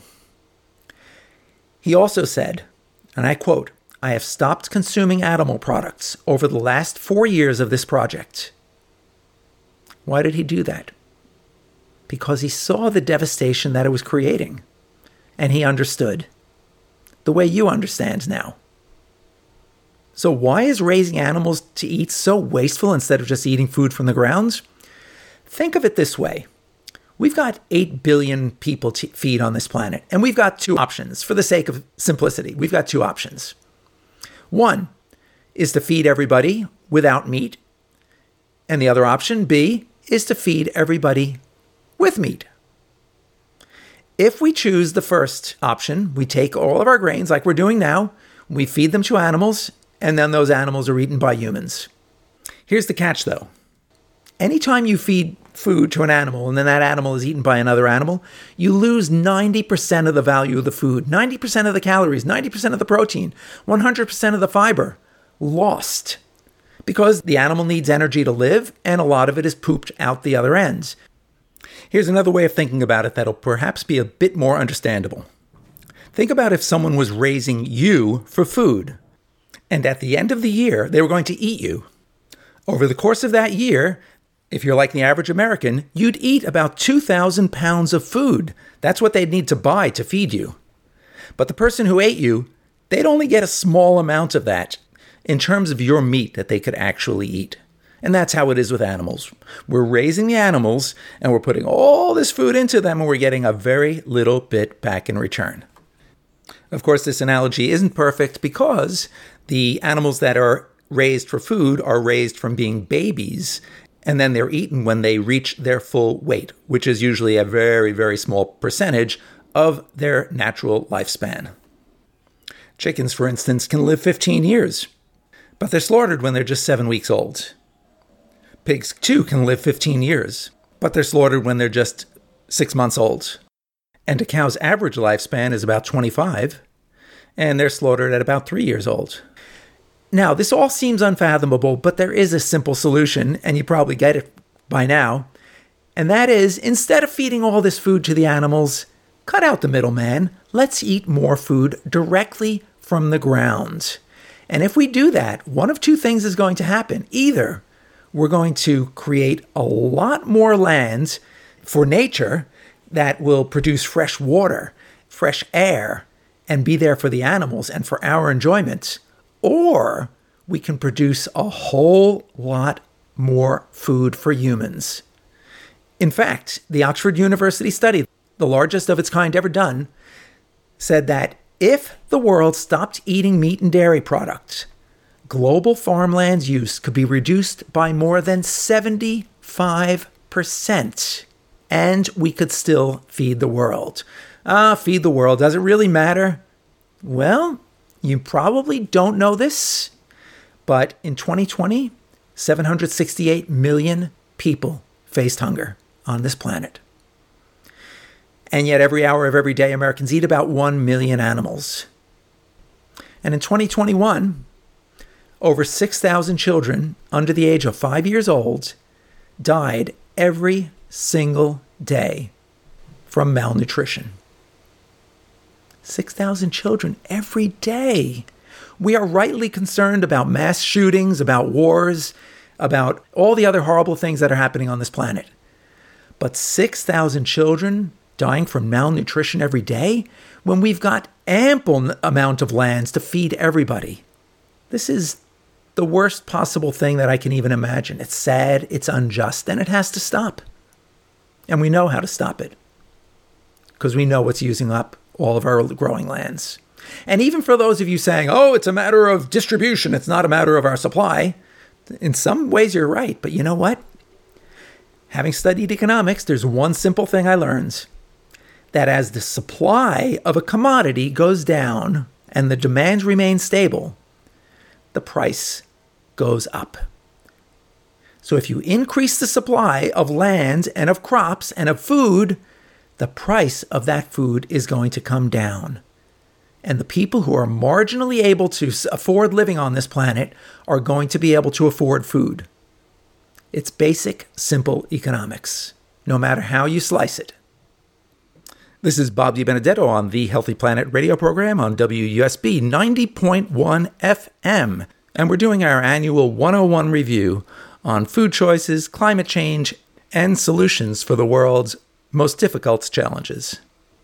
He also said, and I quote, "I have stopped consuming animal products over the last four years of this project." Why did he do that? Because he saw the devastation that it was creating. And he understood. The way you understand now. So why is raising animals to eat so wasteful instead of just eating food from the ground? Think of it this way. We've got eight billion people to feed on this planet, and we've got two options. For the sake of simplicity, we've got two options. One is to feed everybody without meat, and the other option, B, is to feed everybody with meat. If we choose the first option, we take all of our grains like we're doing now, we feed them to animals, and then those animals are eaten by humans. Here's the catch, though. Anytime you feed food to an animal and then that animal is eaten by another animal, you lose ninety percent of the value of the food, ninety percent of the calories, ninety percent of the protein, one hundred percent of the fiber lost. Because the animal needs energy to live, and a lot of it is pooped out the other end. Here's another way of thinking about it that'll perhaps be a bit more understandable. Think about if someone was raising you for food, and at the end of the year, they were going to eat you. Over the course of that year, if you're like the average American, you'd eat about two thousand pounds of food. That's what they'd need to buy to feed you. But the person who ate you, they'd only get a small amount of that in terms of your meat that they could actually eat. And that's how it is with animals. We're raising the animals, and we're putting all this food into them, and we're getting a very little bit back in return. Of course, this analogy isn't perfect because the animals that are raised for food are raised from being babies, and then they're eaten when they reach their full weight, which is usually a very, very small percentage of their natural lifespan. Chickens, for instance, can live fifteen years, but they're slaughtered when they're just seven weeks old. Pigs, too, can live fifteen years, but they're slaughtered when they're just six months old. And a cow's average lifespan is about twenty-five, and they're slaughtered at about three years old. Now, this all seems unfathomable, but there is a simple solution, and you probably get it by now. And that is, instead of feeding all this food to the animals, cut out the middleman. Let's eat more food directly from the ground. And if we do that, one of two things is going to happen. Either we're going to create a lot more land for nature that will produce fresh water, fresh air, and be there for the animals and for our enjoyment, or we can produce a whole lot more food for humans. In fact, the Oxford University study, the largest of its kind ever done, said that if the world stopped eating meat and dairy products, global farmland use could be reduced by more than seventy-five percent, and we could still feed the world. Ah, feed the world. Does it really matter? Well, you probably don't know this, but in twenty twenty, seven hundred sixty-eight million people faced hunger on this planet. And yet every hour of every day, Americans eat about one million animals. And in twenty twenty-one, over six thousand children under the age of five years old died every single day from malnutrition. six thousand children every day. We are rightly concerned about mass shootings, about wars, about all the other horrible things that are happening on this planet. But six thousand children dying from malnutrition every day when we've got ample amount of lands to feed everybody. This is the worst possible thing that I can even imagine. It's sad, it's unjust, and it has to stop. And we know how to stop it because we know what's using up all of our growing lands. And even for those of you saying, oh, it's a matter of distribution, it's not a matter of our supply, in some ways you're right. But you know what? Having studied economics, there's one simple thing I learned, that as the supply of a commodity goes down and the demand remains stable, the price goes up. So if you increase the supply of land and of crops and of food, the price of that food is going to come down. And the people who are marginally able to afford living on this planet are going to be able to afford food. It's basic, simple economics, no matter how you slice it. This is Bob DiBenedetto on the Healthy Planet radio program on W U S B ninety point one F M. And we're doing our annual one oh one review on food choices, climate change, and solutions for the world's most difficult challenges.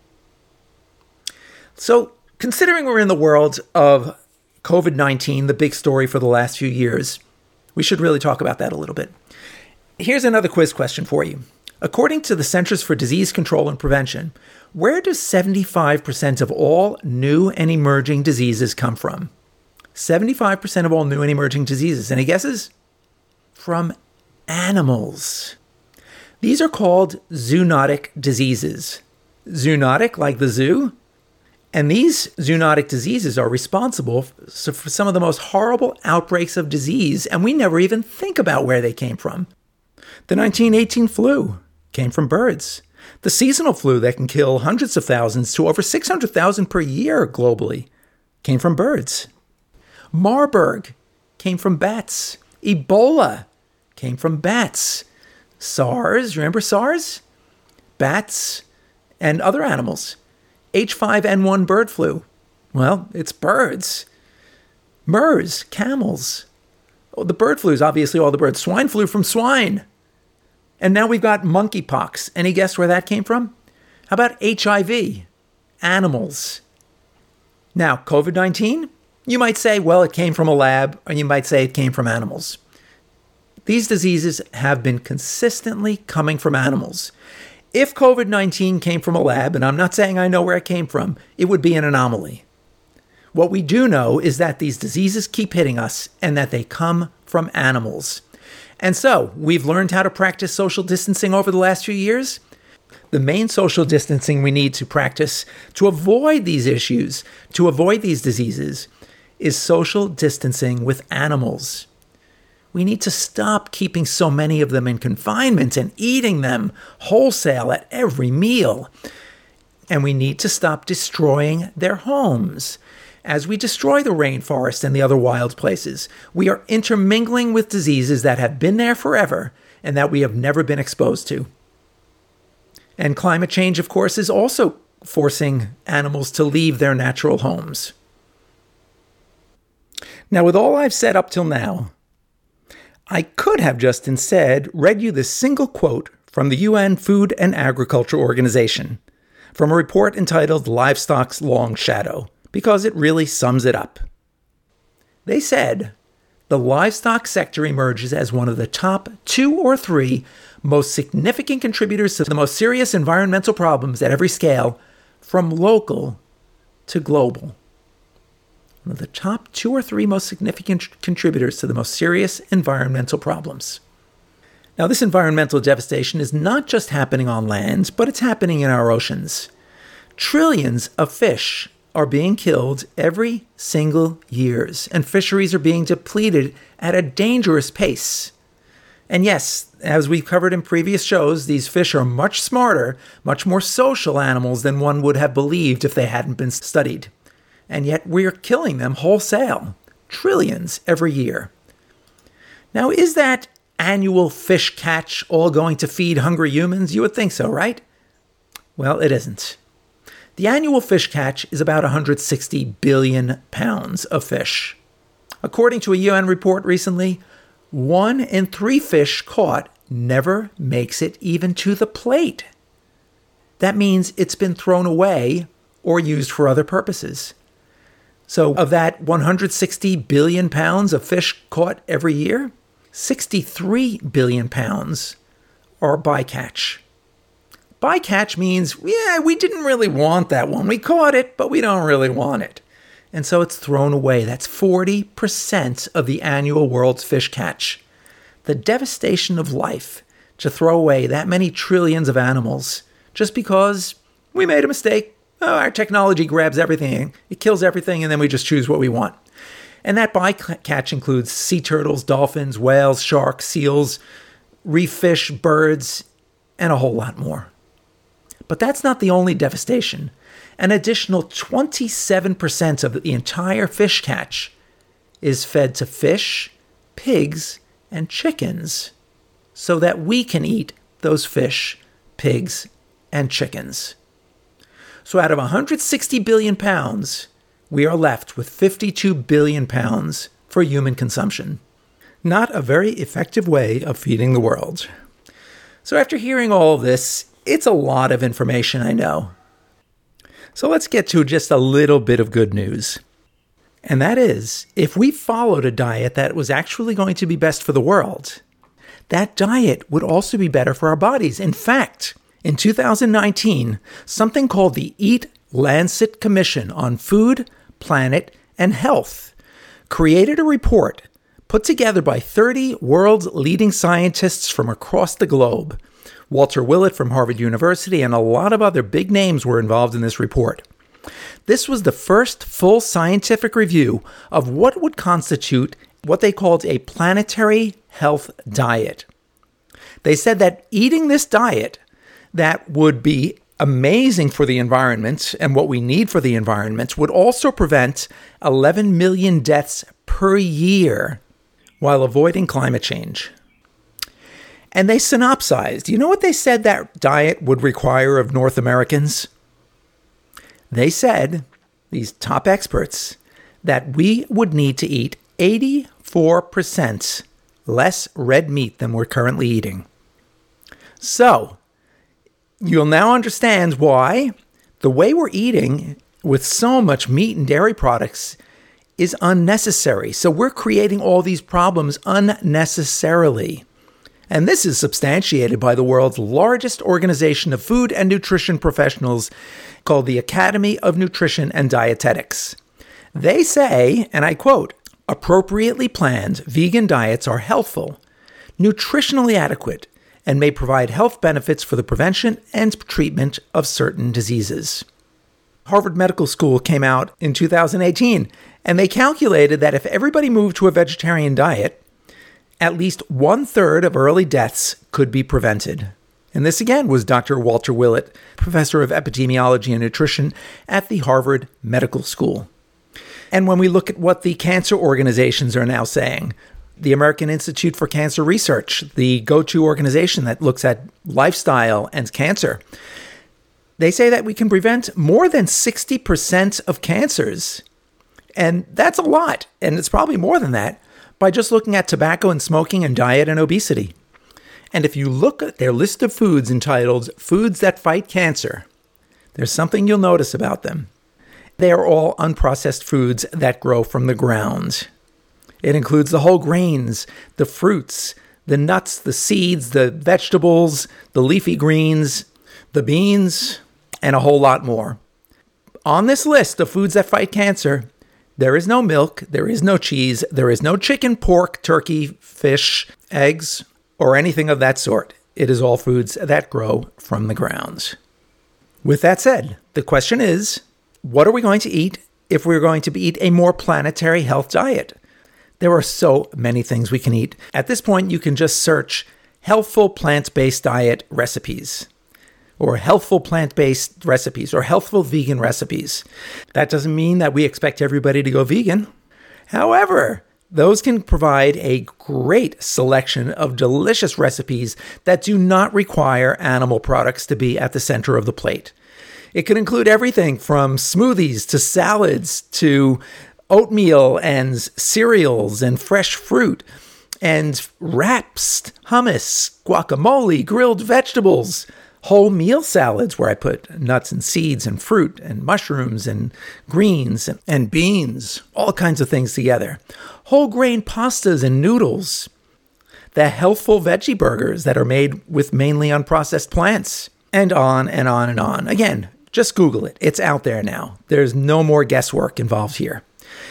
So, considering we're in the world of covid nineteen, the big story for the last few years, we should really talk about that a little bit. Here's another quiz question for you. According to the Centers for Disease Control and Prevention, where does seventy-five percent of all new and emerging diseases come from? seventy-five percent of all new and emerging diseases. Any guesses? From animals. These are called zoonotic diseases. Zoonotic, like the zoo. And these zoonotic diseases are responsible for some of the most horrible outbreaks of disease, and we never even think about where they came from. The nineteen eighteen flu came from birds. The seasonal flu that can kill hundreds of thousands to over six hundred thousand per year globally came from birds. Marburg came from bats. Ebola came from bats. SARS, remember SARS? Bats and other animals. H five N one bird flu. Well, it's birds. MERS, camels. Oh, the bird flu is obviously all the birds. Swine flu from swine. And now we've got monkeypox. Any guess where that came from? How about H I V? Animals. Now, covid nineteen? You might say, well, it came from a lab, or you might say it came from animals. These diseases have been consistently coming from animals. If covid nineteen came from a lab, and I'm not saying I know where it came from, it would be an anomaly. What we do know is that these diseases keep hitting us and that they come from animals. And so, we've learned how to practice social distancing over the last few years. The main social distancing we need to practice to avoid these issues, to avoid these diseases, is social distancing with animals. We need to stop keeping so many of them in confinement and eating them wholesale at every meal. And we need to stop destroying their homes. As we destroy the rainforest and the other wild places, we are intermingling with diseases that have been there forever and that we have never been exposed to. And climate change, of course, is also forcing animals to leave their natural homes. Now, with all I've said up till now, I could have just instead read you this single quote from the U N Food and Agriculture Organization from a report entitled Livestock's Long Shadow, because it really sums it up. They said, the livestock sector emerges as one of the top two or three most significant contributors to the most serious environmental problems at every scale, from local to global. One of the top two or three most significant contributors to the most serious environmental problems. Now, this environmental devastation is not just happening on land, but it's happening in our oceans. Trillions of fish are being killed every single year, and fisheries are being depleted at a dangerous pace. And yes, as we've covered in previous shows, these fish are much smarter, much more social animals than one would have believed if they hadn't been studied. And yet we're killing them wholesale, trillions every year. Now, is that annual fish catch all going to feed hungry humans? You would think so, right? Well, it isn't. The annual fish catch is about one hundred sixty billion pounds of fish. According to a U N report recently, one in three fish caught never makes it even to the plate. That means it's been thrown away or used for other purposes. So of that one hundred sixty billion pounds of fish caught every year, sixty-three billion pounds are bycatch. Bycatch means, yeah, we didn't really want that one. We caught it, but we don't really want it. And so it's thrown away. That's forty percent of the annual world's fish catch. The devastation of life to throw away that many trillions of animals just because we made a mistake. Oh, our technology grabs everything, it kills everything, and then we just choose what we want. And that bycatch includes sea turtles, dolphins, whales, sharks, seals, reef fish, birds, and a whole lot more. But that's not the only devastation. An additional twenty-seven percent of the entire fish catch is fed to fish, pigs, and chickens so that we can eat those fish, pigs, and chickens. So out of one hundred sixty billion pounds, we are left with fifty-two billion pounds for human consumption. Not a very effective way of feeding the world. So after hearing all of this, it's a lot of information, I know. So let's get to just a little bit of good news. And that is, if we followed a diet that was actually going to be best for the world, that diet would also be better for our bodies. In fact, in two thousand nineteen, something called the Eat-Lancet Commission on Food, Planet, and Health created a report put together by thirty world's leading scientists from across the globe. Walter Willett from Harvard University and a lot of other big names were involved in this report. This was the first full scientific review of what would constitute what they called a planetary health diet. They said that eating this diet that would be amazing for the environment and what we need for the environment would also prevent eleven million deaths per year while avoiding climate change. And they synopsized. You know what they said that diet would require of North Americans? They said, these top experts, that we would need to eat eighty-four percent less red meat than we're currently eating. So, you'll now understand why the way we're eating with so much meat and dairy products is unnecessary. So we're creating all these problems unnecessarily. And this is substantiated by the world's largest organization of food and nutrition professionals called the Academy of Nutrition and Dietetics. They say, and I quote, "Appropriately planned vegan diets are healthful, nutritionally adequate, and may provide health benefits for the prevention and treatment of certain diseases." Harvard Medical School came out in two thousand eighteen, and they calculated that if everybody moved to a vegetarian diet, at least one-third of early deaths could be prevented. And this again was Doctor Walter Willett, professor of epidemiology and nutrition at the Harvard Medical School. And when we look at what the cancer organizations are now saying, the American Institute for Cancer Research, the go-to organization that looks at lifestyle and cancer, they say that we can prevent more than sixty percent of cancers. And that's a lot, and it's probably more than that, by just looking at tobacco and smoking and diet and obesity. And if you look at their list of foods entitled Foods That Fight Cancer, there's something you'll notice about them. They are all unprocessed foods that grow from the ground. It includes the whole grains, the fruits, the nuts, the seeds, the vegetables, the leafy greens, the beans, and a whole lot more. On this list of foods that fight cancer, there is no milk, there is no cheese, there is no chicken, pork, turkey, fish, eggs, or anything of that sort. It is all foods that grow from the ground. With that said, the question is, what are we going to eat if we're going to eat a more planetary health diet? There are so many things we can eat. At this point, you can just search healthful plant-based diet recipes, or healthful plant-based recipes, or healthful vegan recipes. That doesn't mean that we expect everybody to go vegan. However, those can provide a great selection of delicious recipes that do not require animal products to be at the center of the plate. It can include everything from smoothies to salads to oatmeal and cereals and fresh fruit and wraps, hummus, guacamole, grilled vegetables, whole meal salads where I put nuts and seeds and fruit and mushrooms and greens and, and beans, all kinds of things together. Whole grain pastas and noodles. The healthful veggie burgers that are made with mainly unprocessed plants. And on and on and on. Again, just Google it. It's out there now. There's no more guesswork involved here.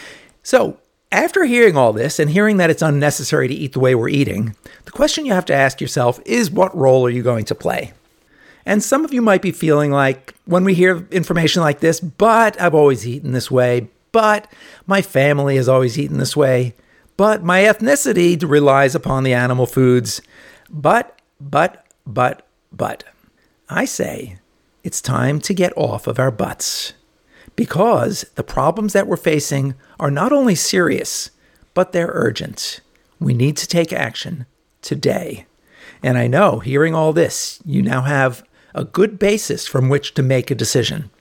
So, after hearing all this and hearing that it's unnecessary to eat the way we're eating, the question you have to ask yourself is, what role are you going to play? And some of you might be feeling like, when we hear information like this, but I've always eaten this way, but my family has always eaten this way, but my ethnicity relies upon the animal foods, but, but, but, but. I say, it's time to get off of our butts, because the problems that we're facing are not only serious, but they're urgent. We need to take action today. And I know, hearing all this, you now have a good basis from which to make a decision.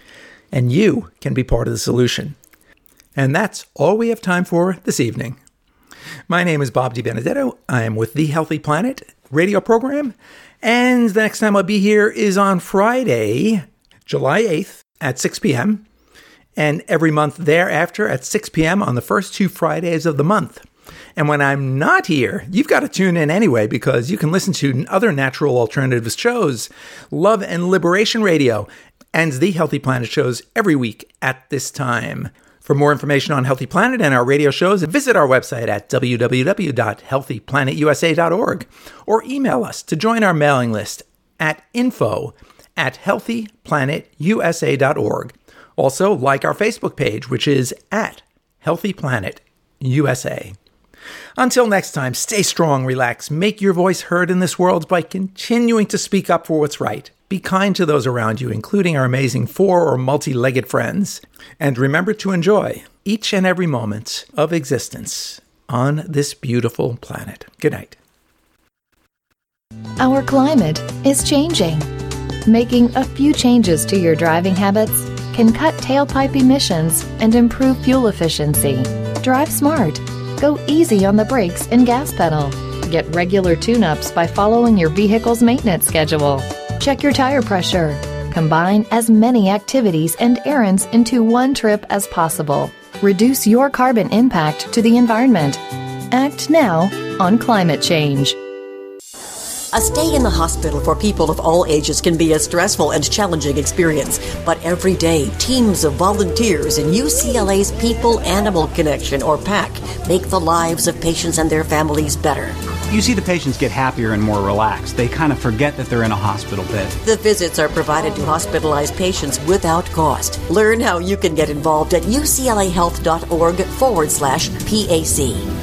And you can be part of the solution. And that's all we have time for this evening. My name is Bob DiBenedetto. I am with The Healthy Planet radio program. And the next time I'll be here is on Friday, July eighth at six p.m. And every month thereafter at six p.m. on the first two Fridays of the month. And when I'm not here, you've got to tune in anyway, because you can listen to other natural alternative shows, Love and Liberation Radio, and The Healthy Planet shows every week at this time. For more information on Healthy Planet and our radio shows, visit our website at w w w dot healthy planet u s a dot org or email us to join our mailing list at info at healthy planet u s a dot org. Also, like our Facebook page, which is at Healthy Planet U S A. Until next time, stay strong, relax, make your voice heard in this world by continuing to speak up for what's right. Be kind to those around you, including our amazing four or multi-legged friends. And remember to enjoy each and every moment of existence on this beautiful planet. Good night. Our climate is changing. Making a few changes to your driving habits can cut tailpipe emissions and improve fuel efficiency. Drive smart. Go easy on the brakes and gas pedal. Get regular tune-ups by following your vehicle's maintenance schedule. Check your tire pressure. Combine as many activities and errands into one trip as possible. Reduce your carbon impact to the environment. Act now on climate change. A stay in the hospital for people of all ages can be a stressful and challenging experience, but every day, teams of volunteers in U C L A's People-Animal Connection, or PAC, make the lives of patients and their families better. You see the patients get happier and more relaxed. They kind of forget that they're in a hospital bed. The visits are provided to hospitalized patients without cost. Learn how you can get involved at uclahealth.org forward slash PAC.